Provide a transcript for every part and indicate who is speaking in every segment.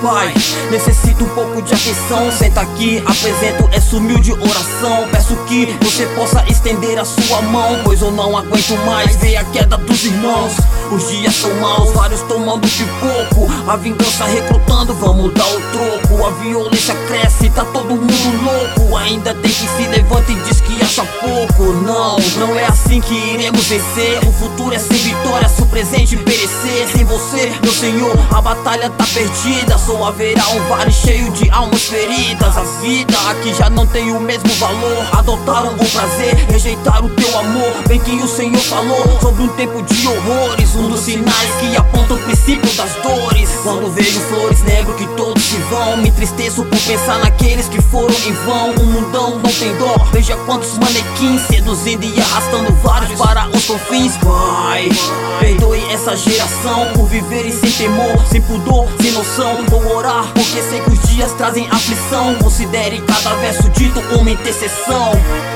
Speaker 1: Pai, necessito um pouco de atenção. Senta aqui, apresento essa humilde oração. Peço que você possa estender a sua mão, pois eu não aguento mais ver a queda dos irmãos. Os dias são maus, vários tomando pipoco, a vingança recrutando, vamos dar o troco. A violência cresce, tá todo mundo louco. Ainda tem que se levanta e diz que acha pouco. Não, não é assim que iremos vencer. O futuro é sem vitória, se o presente perecer. Sem você, meu Senhor, a batalha tá perdida. Só haverá um vale cheio de almas feridas. A vida aqui já não tem o mesmo valor. Adotaram o prazer, rejeitaram o teu amor. Bem que o Senhor falou sobre um tempo de horrores, um dos sinais que apontam o princípio das dores. Quando vejo flores, lembro que todos se vão. Me entristeço por pensar naqueles que foram em vão. O mundão não tem dó, veja quantos manequins seduzindo e arrastando vários para os confins. Pai, perdoe essa geração por viverem sem temor, sem pudor, sem noção. Vou orar porque sei que os dias trazem aflição. Considere cada verso dito uma intercessão.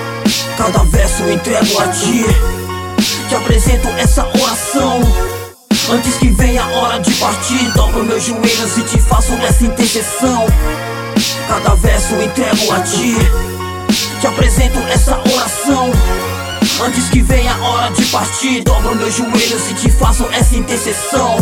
Speaker 1: Cada verso eu entrego a ti, te apresento essa oração. Antes que venha a hora de partir, dobro meus joelhos e te faço essa intercessão. Cada verso eu entrego a ti, te apresento essa oração. Antes que venha a hora de partir, dobro meus joelhos e te faço essa intercessão.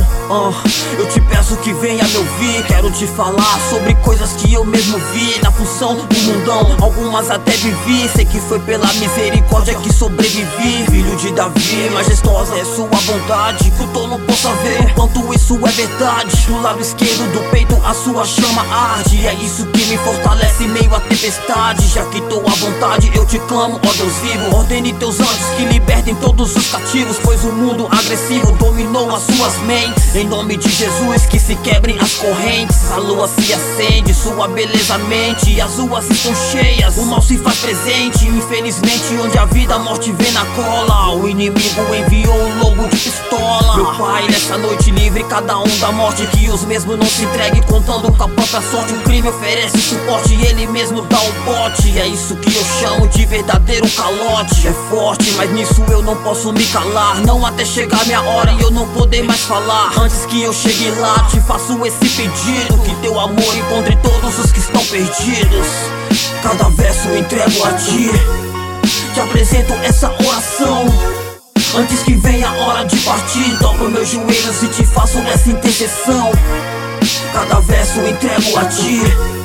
Speaker 1: Eu te peço que venha me ouvir. Quero te falar sobre coisas que eu mesmo vi na função do mundão, algumas até vivi. Sei que foi pela misericórdia que sobrevivi. Filho de Davi, majestosa é sua bondade, que o tolo possa ver quanto isso é verdade. Do lado esquerdo do peito a sua chama arde. É isso que me fortalece em meio à tempestade. Já que tô à vontade eu te clamo, ó Deus vivo. Ordene teus anjos que libertem todos os cativos, pois o mundo agressivo dominou as suas mentes. Em nome de Jesus que se quebrem as correntes. A lua se acende, sua beleza mente, e as ruas estão cheias, o mal se faz presente. Infelizmente onde a vida a morte vem na cola, o inimigo enviou um lobo de pistola. Meu Pai, nessa noite livre cada um da morte, que os mesmos não se entreguem contando com a própria sorte. O crime oferece suporte e ele mesmo dá o bote. É isso que eu chamo de verdadeiro calote. É forte, mas nisso eu não posso me calar. Não até chegar minha hora e eu não poder mais falar. Antes que eu chegue lá, te faço esse pedido, que teu amor encontre todos os que estão perdidos. Cada verso eu entrego a ti, te apresento essa oração. Antes que venha a hora de partir, dobro meus joelhos e te faço essa intercessão. Cada verso eu entrego a ti,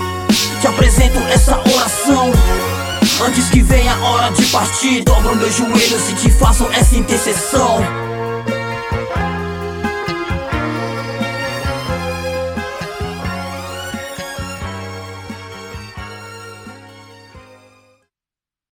Speaker 1: te apresento essa oração. Antes que venha a hora de partir, dobro meus joelhos e te faço essa intercessão.